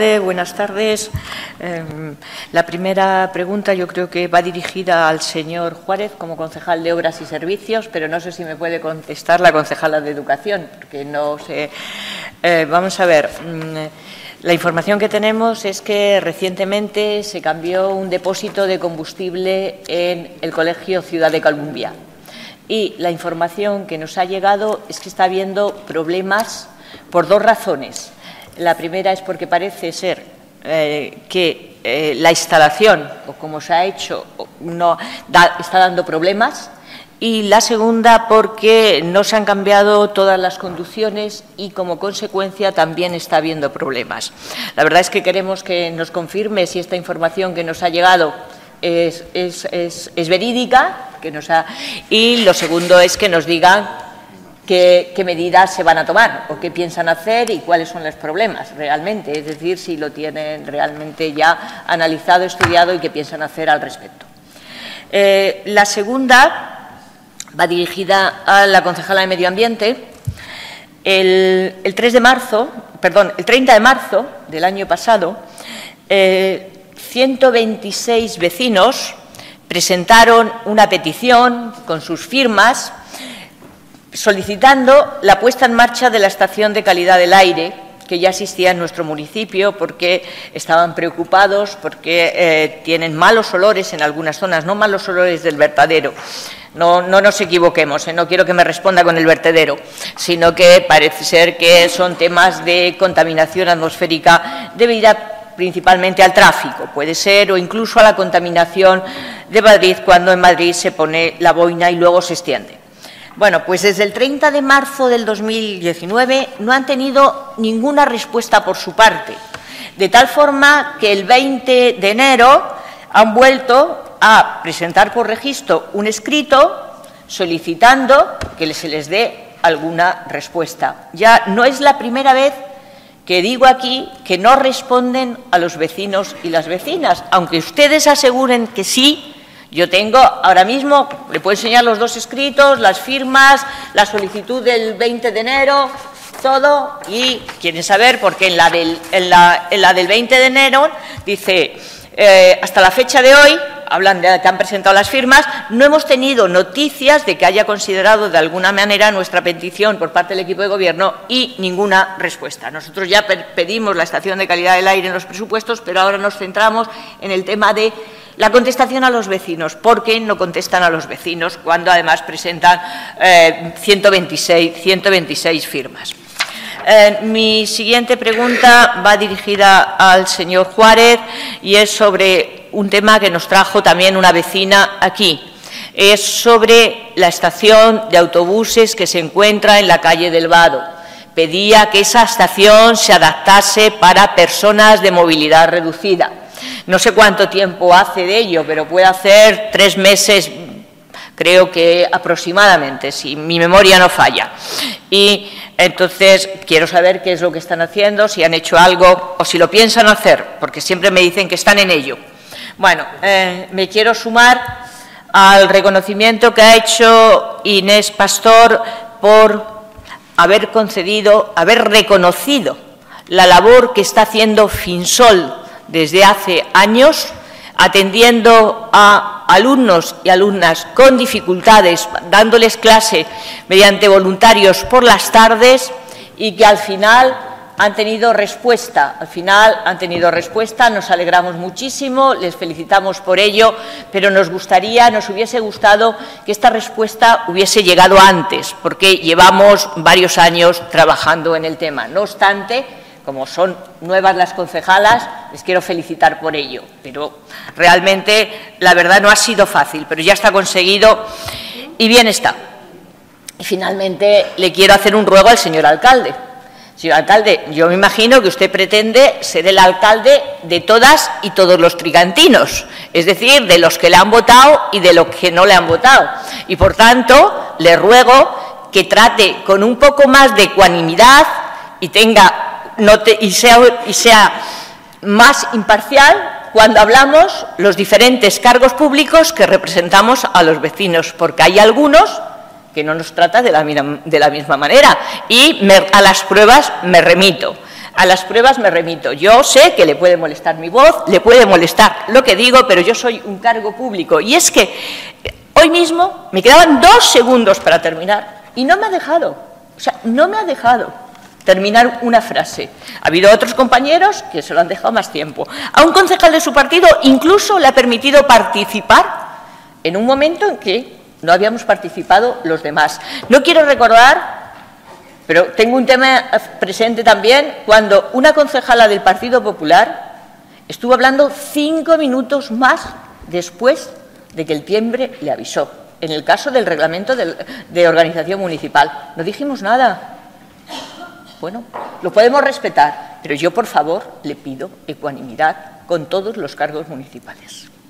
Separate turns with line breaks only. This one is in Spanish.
Buenas tardes. La primera pregunta yo creo que va dirigida al señor Juárez como concejal de Obras y Servicios, pero no sé si me puede contestar la concejala de Educación, porque no sé. Vamos a ver. La información que tenemos es que recientemente se cambió un depósito de combustible en el Colegio Ciudad de Columbia. Y la información que nos ha llegado es que está habiendo problemas por dos razones. La primera es porque parece ser que la instalación, o como se ha hecho, está dando problemas. Y la segunda porque no se han cambiado todas las conducciones y, como consecuencia, también está habiendo problemas. La verdad es que queremos que nos confirme si esta información que nos ha llegado es verídica, y lo segundo es que nos digan qué medidas se van a tomar o qué piensan hacer y cuáles son los problemas realmente, es decir, si lo tienen realmente ya analizado, estudiado y qué piensan hacer al respecto. La segunda va dirigida a la concejala de Medio Ambiente. El 30 de marzo del año pasado, 126 vecinos presentaron una petición con sus firmas solicitando la puesta en marcha de la estación de calidad del aire que ya existía en nuestro municipio, porque estaban preocupados, porque tienen malos olores en algunas zonas, no malos olores del vertedero. No nos equivoquemos, no quiero que me responda con el vertedero, sino que parece ser que son temas de contaminación atmosférica debida principalmente al tráfico, puede ser, o incluso a la contaminación de Madrid, cuando en Madrid se pone la boina y luego se extiende. Bueno, pues desde el 30 de marzo del 2019 no han tenido ninguna respuesta por su parte, de tal forma que el 20 de enero han vuelto a presentar por registro un escrito solicitando que se les dé alguna respuesta. Ya no es la primera vez que digo aquí que no responden a los vecinos y las vecinas, aunque ustedes aseguren que sí. Yo tengo ahora mismo, le puedo enseñar los dos escritos, las firmas, la solicitud del 20 de enero, todo, y quieren saber, porque en la del 20 de enero dice, hasta la fecha de hoy, hablan de que han presentado las firmas, no hemos tenido noticias de que haya considerado de alguna manera nuestra petición por parte del equipo de gobierno y ninguna respuesta. Nosotros ya pedimos la estación de calidad del aire en los presupuestos, pero ahora nos centramos en el tema de la contestación a los vecinos. ¿Por qué no contestan a los vecinos cuando además presentan 126 firmas? Mi siguiente pregunta va dirigida al señor Juárez y es sobre un tema que nos trajo también una vecina aquí. Es sobre la estación de autobuses que se encuentra en la calle del Vado. Pedía que esa estación se adaptase para personas de movilidad reducida. No sé cuánto tiempo hace de ello, pero puede hacer 3 meses, creo que aproximadamente, si mi memoria no falla. Y entonces quiero saber qué es lo que están haciendo, si han hecho algo o si lo piensan hacer, porque siempre me dicen que están en ello. Bueno, me quiero sumar al reconocimiento que ha hecho Inés Pastor por haber reconocido la labor que está haciendo Finsol desde hace años, atendiendo a alumnos y alumnas con dificultades, dándoles clase mediante voluntarios por las tardes, y que al final han tenido respuesta. Nos alegramos muchísimo, les felicitamos por ello, pero nos hubiese gustado que esta respuesta hubiese llegado antes, porque llevamos varios años trabajando en el tema. No obstante, como son nuevas las concejalas, les quiero felicitar por ello, pero realmente la verdad no ha sido fácil, pero ya está conseguido y bien está. Y finalmente le quiero hacer un ruego al señor alcalde. Señor alcalde, yo me imagino que usted pretende ser el alcalde de todas y todos los trigantinos, es decir, de los que le han votado y de los que no le han votado. Y por tanto, le ruego que trate con un poco más de ecuanimidad y sea más imparcial cuando hablamos los diferentes cargos públicos que representamos a los vecinos, porque hay algunos que no nos trata de la misma manera, y a las pruebas me remito. A las pruebas me remito. Yo sé que le puede molestar mi voz, le puede molestar lo que digo, pero yo soy un cargo público. Y es que hoy mismo me quedaban 2 segundos para terminar y no me ha dejado. O sea, no me ha dejado terminar una frase. Ha habido otros compañeros que se lo han dejado más tiempo. A un concejal de su partido incluso le ha permitido participar en un momento en que no habíamos participado los demás. No quiero recordar, pero tengo un tema presente también, cuando una concejala del Partido Popular estuvo hablando 5 minutos más después de que el timbre le avisó. En el caso del reglamento de organización municipal, no dijimos nada. Bueno, lo podemos respetar, pero yo, por favor, le pido ecuanimidad con todos los cargos municipales.